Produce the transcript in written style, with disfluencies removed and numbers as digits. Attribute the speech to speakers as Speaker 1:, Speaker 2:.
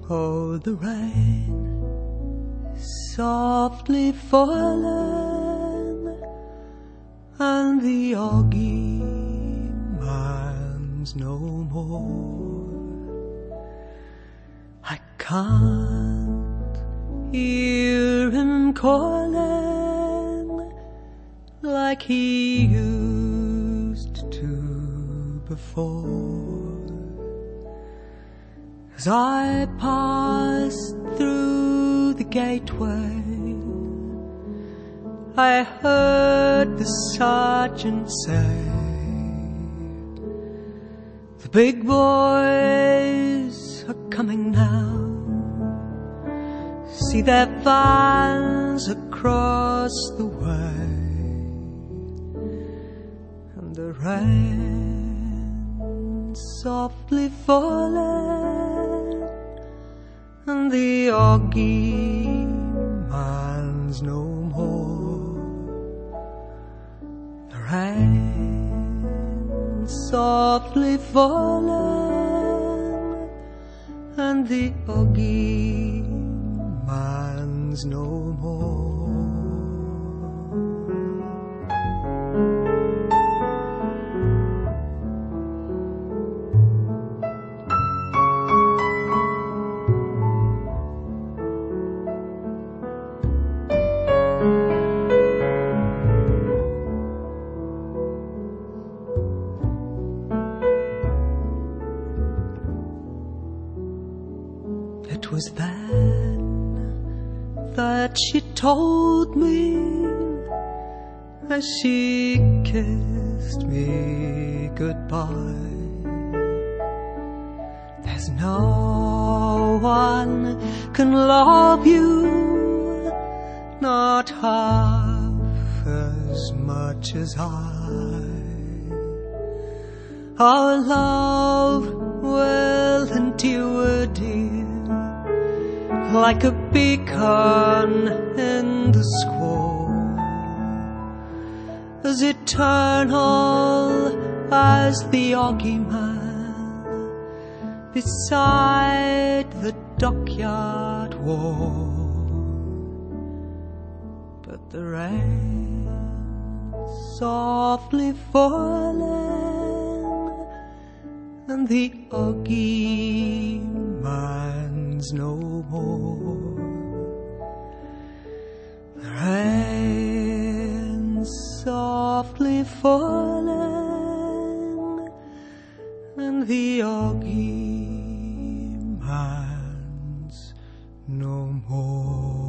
Speaker 1: Oh, the rain softly falling, and the Augie man's no more. I can't hear him calling like he used to before. As I passed through the gateway, I heard the sergeant say, the big boys are coming now. See their vans across the way, and the rain softly falling, and the Augie man's no more. The rain softly falling, and the Augie man's no more. It was then that she told me, as she kissed me goodbye, there's no one can love you, not half as much as I. Our love will endure, dear, like a beacon in the squall, as eternal as the Augie man beside the dockyard wall. But the rain softly falling, and the Augie man's no more. The rain softly falling, and the Augie man's no more.